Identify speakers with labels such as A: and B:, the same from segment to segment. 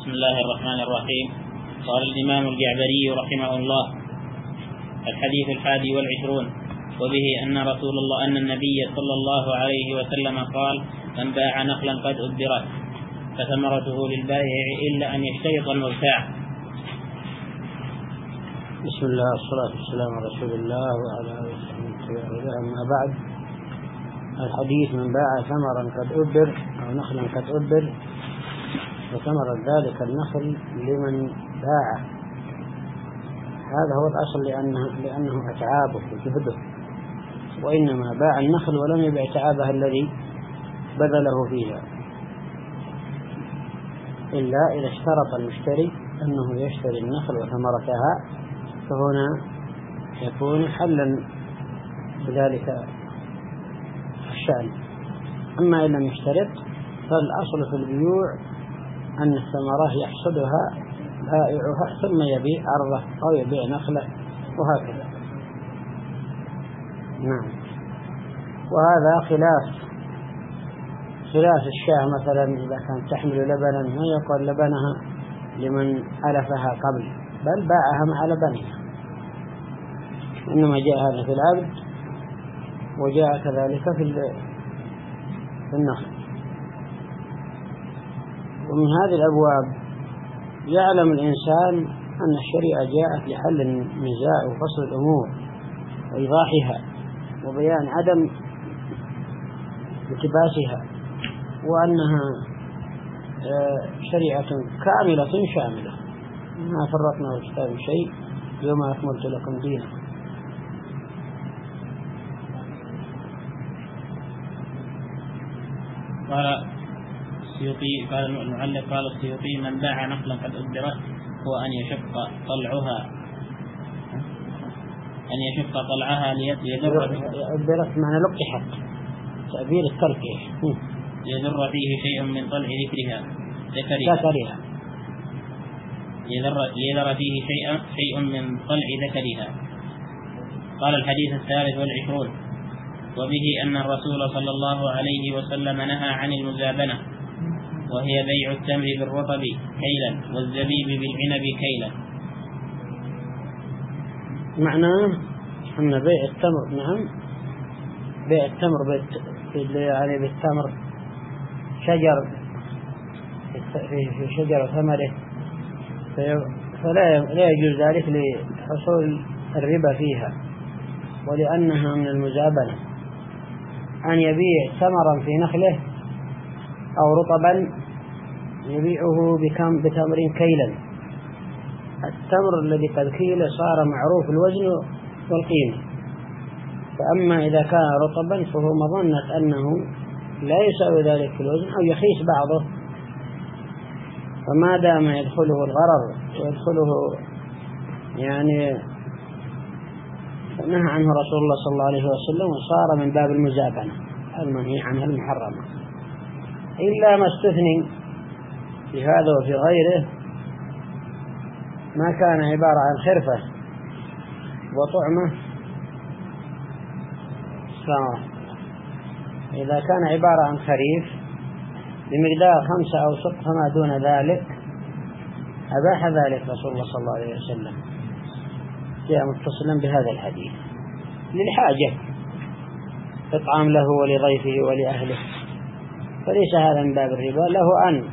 A: بسم الله الرحمن الرحيم. قال الإمام الجعبري رحمه الله: الحديث 21، وبه أن النبي صلى الله عليه وسلم قال: من باع نخلا قد أدبرت فثمرته للبائع إلا أن يشترط المبتاع.
B: بسم الله والصلاة والسلام على رسول الله وعلى آله وصحبه. أما بعد، الحديث: من باع ثمرا قد أدبر أو نخلا قد أدبر وثمر ذلك النخل لمن باعه. هذا هو الأصل، لأنه أتعابه وجهده، وإنما باع النخل ولم يبع تعابه الذي بذله فيها، إلا إذا اشترط المشتري أنه يشتري النخل وثمرتها، فهنا يكون حلا بذلك الشأن. أما إن لم يشترط فالأصل في البيوع أن الثمرة يحصدها بائعها ثم يبيع عرضه أو يبيع نخله وهكذا. نعم. وهذا خلاف الشاة مثلا، إذا كانت تحمل لبنا ما يقول لبنها لمن علفها قبل، بل باعها مع لبنها، إنما جاء هذا في العبد وجاء كذلك في النخل. ومن هذه الأبواب يعلم الإنسان أن الشريعة جاءت لحل النزاع وفصل الأمور وإيضاحها وبيان عدم التباسها، وأنها شريعة كاملة شاملة، ما فرطنا في كتاب شيء، يوم أكملت لكم دينكم.
A: قال المعلق: قال السيوطي: من باع نخلا قد أدبرت هو أن يشق طلعها ليذر
B: أدبرت معنى لقحت، تعبير الترك،
A: يذر فيه شيء من طلع ذكرها يذر فيه شيء من طلع ذكرها. قال الحديث 23، وبه أن الرسول صلى الله عليه وسلم نهى عن المزابنة، وهي بيع التمر بالرطب كيلا والزبيب بالعنب كيلا.
B: معناه أن بيع التمر، نعم، بيع التمر يعني بالتمر شجر في شجر ثمره، فلا يجوز ذلك لحصول الربا فيها، ولأنها من المزابنة. أن يبيع ثمرا في نخله أو رطبا يبيعه بتمر كيلا، التمر الذي قد كيل صار معروف الوزن والقيمة. فأما إذا كان رطبا فهو مظنة أنه لا يساوي ذلك في الوزن أو يخيس بعضه، فما دام يدخله الغرر ويدخله يعني نهى عنه رسول الله صلى الله عليه وسلم، وصار من باب المزابنة المنهي عنها المحرمة، إلا ما استثني في هذا وفي غيره ما كان عبارة عن خرفة وطعمة. إذا كان عبارة عن خريف بمقدار 5 أوسق فما دون ذلك أباح ذلك رسول الله صلى الله عليه وسلم، جاء متصلا بهذا الحديث للحاجة، إطعام له ولضيفه ولأهله، فليس هذا من باب الربا. له أن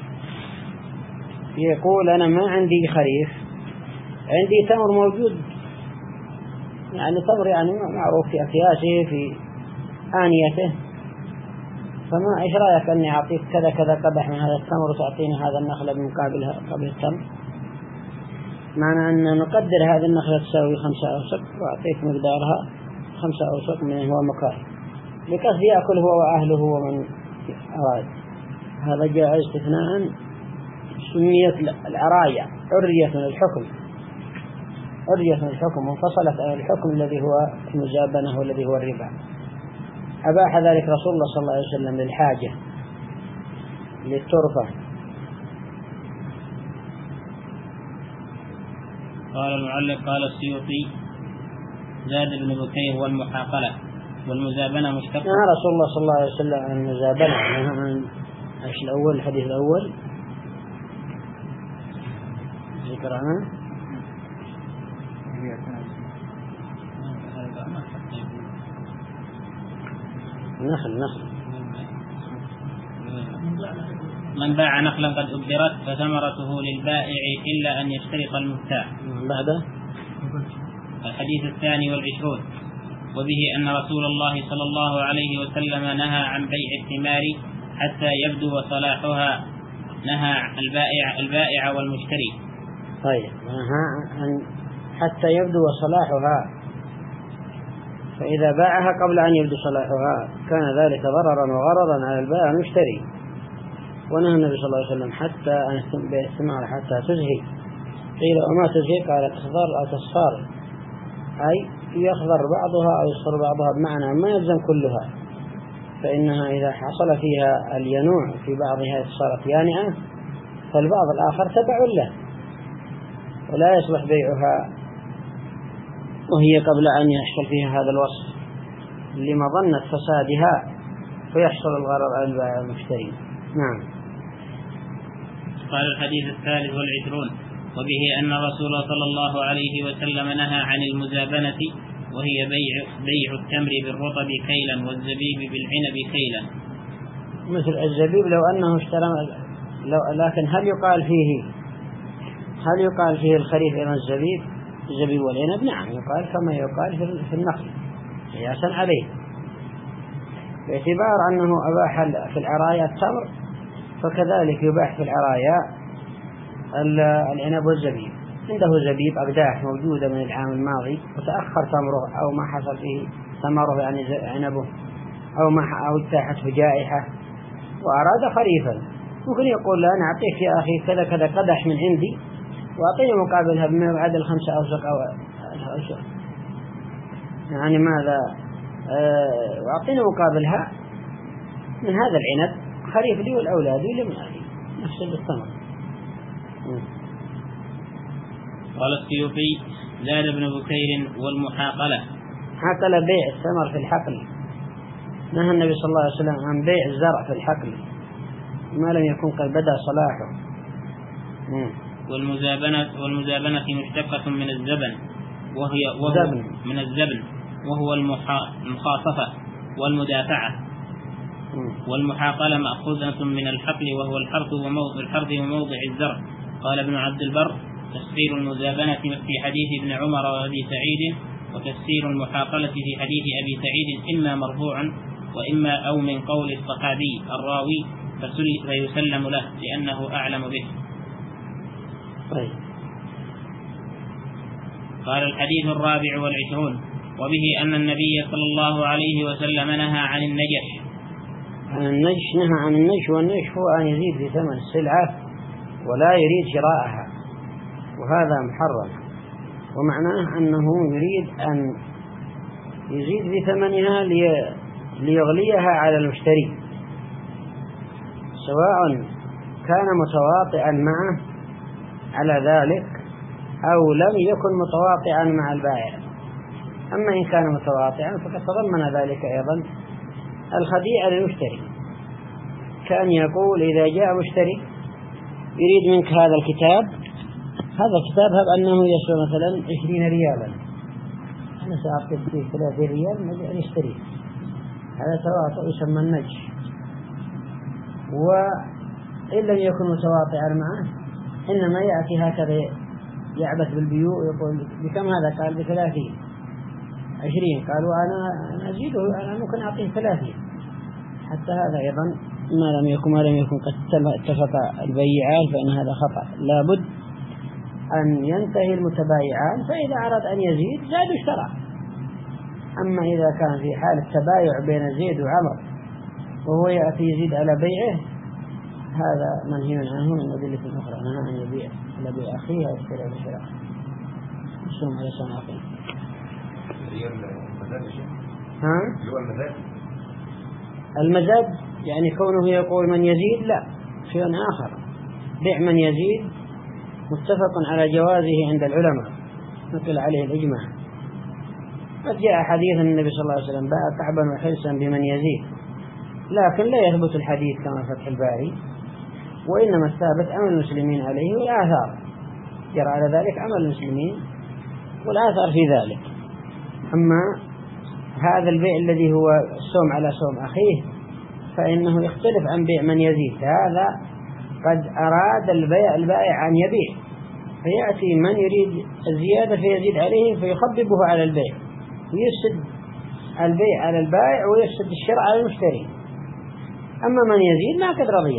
B: يقول: أنا ما عندي خريف، عندي تمر موجود، يعني تمر يعني معروف في أكياسه في آنيته، فما إيش رأيك أني أعطيك كذا كذا قدح من هذا التمر وتعطيني هذا النخلة بمقابلها قبل التمر؟ معنى أن نقدر هذه النخلة تساوي 5 أوسق وأعطيك مقدارها 5 أوسق من هو مكان، لقصد يأكل هو وأهله ومن أراد. هذا جاء استثناء، سميت العراية عرية من الحكم وانفصلت عن الحكم الذي هو المزابنة والذي هو الربا. أباح ذلك رسول الله صلى الله عليه وسلم للحاجة للترفة.
A: قال المعلق: قال السيوطي: زاد ابن بكير والمحاقلة والمزابنة مشتقة.
B: رسول الله صلى الله عليه وسلم عن المزابنة، عن الحديث الأول قرأنا نخل
A: من باع نخلا قد أبدرت فثمرته للبائع إلا أن يشترط المبتاع.
B: بعده
A: الحديث 22 وبه أن رسول الله صلى الله عليه وسلم نهى عن بيع الثمار حتى يبدو صلاحها، نهى البائع والمشتري.
B: طيب نهى عن حتى يبدو صلاحها، فإذا باعها قبل أن يبدو صلاحها كان ذلك ضررا وغرضا على البائع والمشتري. ونهى النبي صلى الله عليه وسلم حتى أن بيع الثمار حتى تزهي. قيل وما تزهي؟ قال تصفر أو تصفار، أي يخضر بعضها أو يصفر بعضها، بمعنى ما يلزم كلها، فإنها إذا حصل فيها الينوع في بعضها صارت يانعة، فالبعض الآخر تبع له ولا يصلح بيعها وهي قبل أن يحصل فيها هذا الوصف لمظنة فسادها فيحصل الغرر على البائع والمشتري. نعم.
A: قال الحديث 23 وبه أن الرسول صلى الله عليه وسلم نهى عن المزابنة، وهي بيع التمر بالرطب كيلا والزبيب بالعنب كيلا.
B: مثل الزبيب لو أنه اشترى، لكن هل يقال فيه الخريف إلى الزبيب والعنب؟ نعم يقال كما يقال في النخل قياسا عليه، باعتبار أنه أباح في العرايا التمر فكذلك يباح في العرايا العنب والزبيب. عنده زبيب أقداح موجودة من العام الماضي وتأخر تمره أو ما حصل فيه ثمره يعني عنبه أو اتاحته جائحة وأراد خريفا، ممكن يقول لا أنا أعطيك يا أخي كذا كذا قدح من عندي وأعطيني مقابلها بما يعادل 5 أوسق أو يعني ماذا وأعطيني مقابلها من هذا العنب خريف لي والأولاد لي من أهلي نفس الثمر.
A: قال السيوطي زاد ابن بكير والمحاقلة.
B: حاقل بيع الثمر في الحقل، نهى النبي صلى الله عليه وسلم عن بيع الزرع في الحقل ما لم يكن قد بدأ صلاحه.
A: والمزابنة مشتقة من الزبن من الزبن وهو المخاصفة والمدافعة. والمحاقلة مأخوذة من الحقل وهو الحرث وموضع الزرع. قال ابن عبد البر تفسير المزابنة في حديث ابن عمر وأبي سعيد، وتفسير المحاقلة في حديث أبي سعيد إما مرفوعا وإما أو من قول الصحابي الراوي فيسلم له لأنه أعلم به. قال الحديث 24 وبه أن النبي صلى الله عليه وسلم نهى عن النجش.
B: نهى عن النجش، والنجش هو أن يزيد في ثمن السلعة ولا يريد شراءها، وهذا محرم، ومعناه أنه يريد أن يزيد في ثمنها ليغليها على المشتري، سواء كان متواطئا معه على ذلك أو لم يكن متواطئا مع البائع. أما إن كان متواطئا فقد تضمن ذلك أيضا الخديعة للمشتري، كان يقول إذا جاء مشتري يريد منك هذا الكتاب هب أنه يسوى مثلا 20 ريالا، أنا سأعطيك فيه 30 ريال نجي نشتري. هذا تواطؤ يسمى النجش. وإن لم يكن متواطئا معه إنما يأتي هكذا يعبث بالبيوع ويقول بكم هذا؟ قال ب30 20، قالوا أنا أزيده، أنا ممكن أعطيه 30. حتى هذا أيضا ما لم يكن قد اتفق البيعان فإن هذا خطأ، لابد أن ينتهي المتبايعان، فإذا أراد أن يزيد زاد اشترى. أما إذا كان في حال التبايع بين زيد وعمر وهو يأتي يزيد على بيعه هذا منهي عنه من أدلة أخرى، نهى أن يبيع على بيع أخيه أو يشتري على شراء مسلم على سنة. المزاد يعني كونه يقول من يزيد، لا، شيء آخر. بيع من يزيد متفق على جوازه عند العلماء نقل عليه الإجماع. قد جاء حديث النبي صلى الله عليه وسلم باع كعبا وحلسا بمن يزيد، لكن لا يثبت الحديث كما فتح الباري، وإنما الثابت أمر المسلمين عليه والآثار. جرى على ذلك عمل المسلمين والآثار في ذلك. أما هذا البيع الذي هو السوم على سوم أخيه فإنه يختلف عن بيع من يزيد. هذا قد أراد البائع أن يبيع فيأتي من يريد الزيادة فيزيد عليه فيخببه على البيع ويفسد البيع على البائع ويفسد الشراء على المشتري. أما من يزيد ما قد رضي،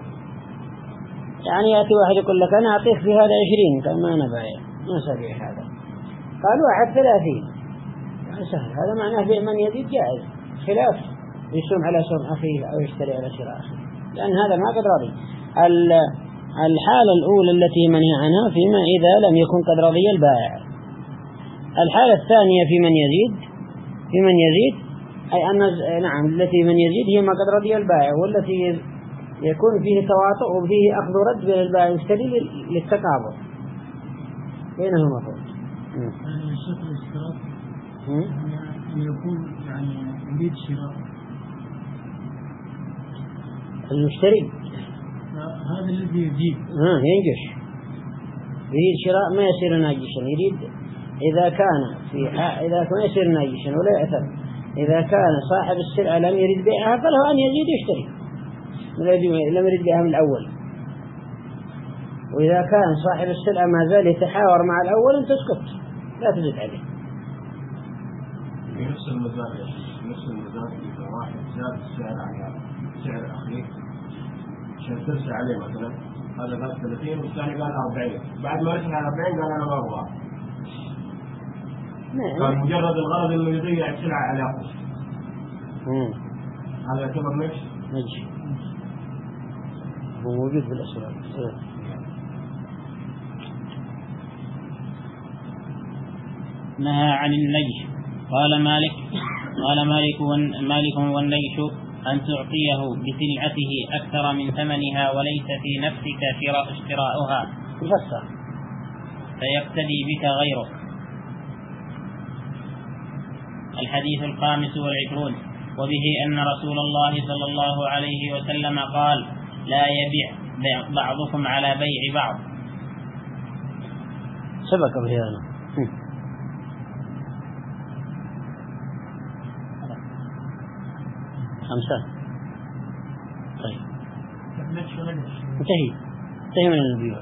B: يعني يأتي واحد يقول لك أنا أعطيك في هذا 20 قال ما أنا بايع ما سبيع هذا، قال واحد 30 يعني سهل. هذا معناه بيع من يزيد جائز خلاف يسوم على سوم أخيه أو يشتري على شراء أخيه، لأن هذا ما قد رضي. الحالة الأولى التي منهي عنها فيما إذا لم يكن قد رضي البائع. الحالة الثانية في من يزيد أي أن نعم التي من يزيد هي ما قد رضي البائع، والتي يكون فيه تواطؤ وفيه أخذ ورد بين البائع والمشتري للتقابل بينهما فوق.
C: الشرط الاشتراك أن يكون يعني يريد شراء
B: المشتري
C: هذا الذي يجيب
B: ينجش يريد شراء ما يصير ناجشا، يريد إذا كان يصير ناجشا ولا يأثر. إذا كان صاحب السلعة لم يريد بيعها فله أن يزيد يشتري لم يريد بيعها من الأول. وإذا كان صاحب السلعة ما زال يتحاور مع الأول أنت تسكت لا تزيد عليه.
D: نفس المزاج إذا واحد زاد السعر على سعر أخيه عشان ترسل عليه مثلا هذا قال 30 والثاني قال 40، بعد ما رسل على 40 قال أنا ما أبغى، كان مجرد الغرض إنه يضيع السلعة على أخوه، هذا يعتبر نجش.
B: هو موجود في الأسواق.
A: نهى عن النجش. قال مالك والنجش أن تعطيه بسلعته أكثر من ثمنها وليس في نفسك اشتراؤها فيقتدي بك غيره. الحديث 25 وبه أن رسول الله صلى الله عليه وسلم قال لا يبيع بعضكم على بيع بعض.
B: سبق بهذا. خمسة. طيب انتهي من البيوع.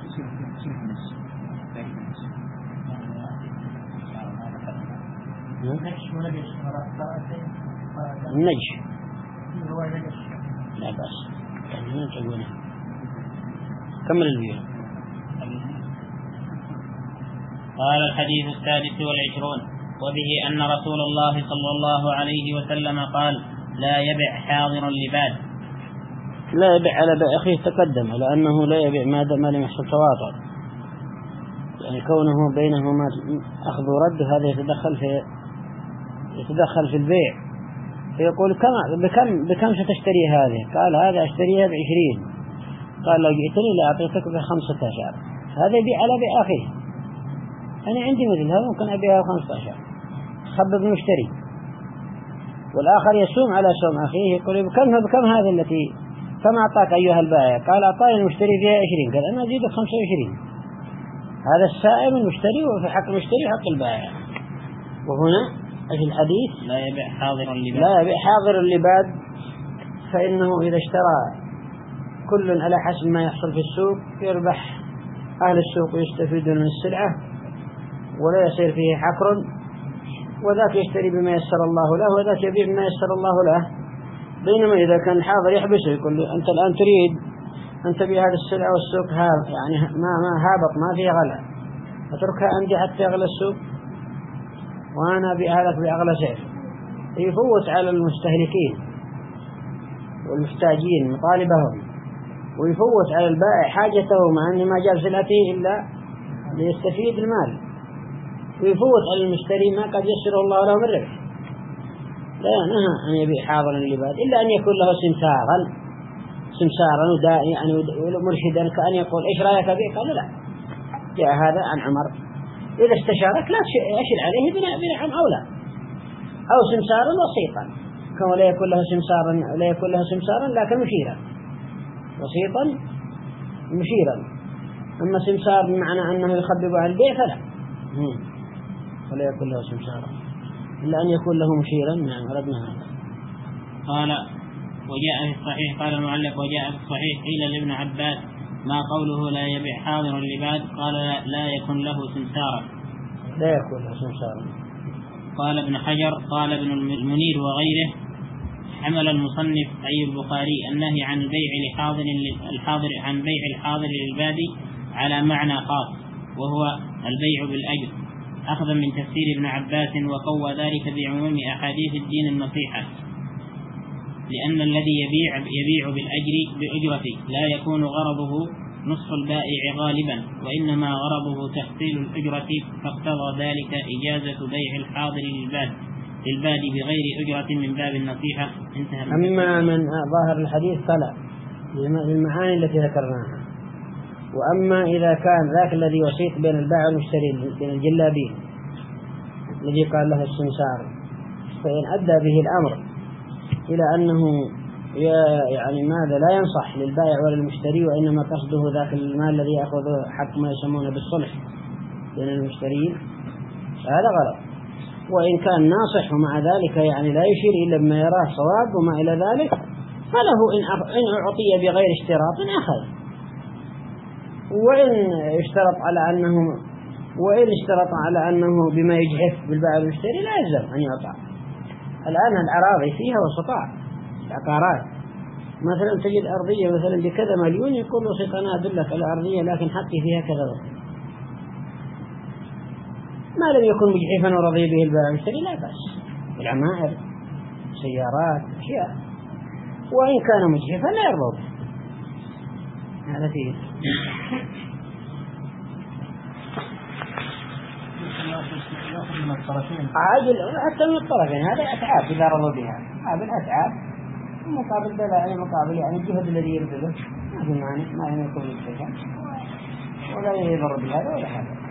B: النجش لا بأس كمل البيوع.
A: قال الحديث 26 وبه أن رسول الله صلى الله عليه وسلم قال لا يبع حاضر لباد.
B: لا يبع على بيع أخيه تقدم لأنه لا يبع ما لم يحصل تواطؤ، يعني كونه بينهما أخذ ورد هذا يتدخل في البيع فيقول بكم ستشتري هذه؟ قال هذا أشتريها ب20. قال لو جئتني لأعطيتك ب15. هذا يبيع على بيع أخيه، أنا عندي مثل هذا ممكن أبيعها ب15 خبب المشتري، والآخر يسوم على سوم أخيه يقول بكم هذه التي كم أعطاك أيها البائع؟ قال أعطاني المشتري فيها 20. قال أنا أزيدك 25. هذا السائم المشتري وفي حق المشتري حق البائع. وهنا في الحديث
A: لا يبيع
B: حاضر اللباد فإنه إذا اشترى كل على حسب ما يحصل في السوق يربح أهل السوق ويستفيدون من السلعة ولا يصير فيه حكر، وذاك يشتري بما يسر الله له وذاك يبيع بما يسر الله له. بينما إذا كان الحاضر يحبسه يقول له أنت الآن تريد أن تبيع هذه السلعة والسوق يعني ما هابط ما فيه غلا، أتركها عندي حتى يغلى السوق وأنا أبيعها لك بأغلى سعر، يفوت على المستهلكين والمحتاجين مطالبهم، ويفوت على البائع حاجته مع أنه ما جاب سلعته إلا ليستفيد المال، ويفوت على المشتري ما قد يسره الله له من ربح. لا نهى أن يبيع حاضر اللباد إلا أن يكون له سمسارا يعني مرشدا كأن يقول إيش رأيك أبيع؟ قال لا جاء هذا عن عمر إذا استشارك لا تشل عليه بنعم أولى، أو سمسارا وسيطا كما لا يكون له سمسارا لكن مشيرا وسيطا مشيرا أما سمسار بمعنى أنه يخبب عن البيع فلا، ولا يكون له سمسارا إلا أن يكون له مشيرا. نعم أردنا هذا.
A: قال وجاء في الصحيح، قال المعلق وجاء في الصحيح قيل لابن عباس ما قوله لا يبيع حاضر اللباد؟ قال لا يكن له سمسارا.
B: لا يكون له سمسارا.
A: قال ابن حجر قال ابن المنير وغيره حمل المصنف أي البخاري النهي عن بيع الحاضر للبادي على معنى خاص وهو البيع بالأجر، أخذا من تفسير ابن عباس، وقوى ذلك بعموم أحاديث الدين النصيحة، لأن الذي يبيع بأجرته لا يكون غرضه نصف البائع غالبا، وإنما غرضه تحصيل الأجرة، فاقتضى ذلك إجازة بيع الحاضر للبادي بغير أجرة من باب النصيحة. انتهى.
B: أما من ظاهر الحديث فلا للمعاني التي ذكرناها. وأما إذا كان ذاك الذي وسيط بين البائع والمشتري بين الجلابين الذي قال له السمسار، فإن أدى به الأمر إلى أنه يعني ماذا لا ينصح للبائع ولا المشتري، وإنما قصده ذاك المال الذي يأخذه حق ما يسمونه بالصلح بين المشترين، هذا غلط. وإن كان ناصح ومع ذلك يعني لا يشير إلا بما يراه صواب وما إلى ذلك، فله إن أعطي بغير اشتراط أخذ، وإن اشترط على أنه بما يجحف بالبائع والمشتري لا يلزم أن يعطى. الآن الأراضي فيها وسطاء العقارات، مثلا تجد أرضية مثلا بكذا مليون، يقول وثيق أنا أدلك على أرضية لكن حقي فيها كذا وكذا، ما لم يكن مجحفا ورضي به البائع والمشتري لا بأس. العمائر سيارات أشياء، وإن كان مجحفا لا يرضى به. هذا فيه عاجل حتى من الطرفين، هذا أتعاب إذا رضوا بها، هذا الأتعاب مقابل دلائل، مقابل يعني الجهد الذي يبذله ما في معنى، ما يكون مجحفا ولا يضر بهذا ولا هذا.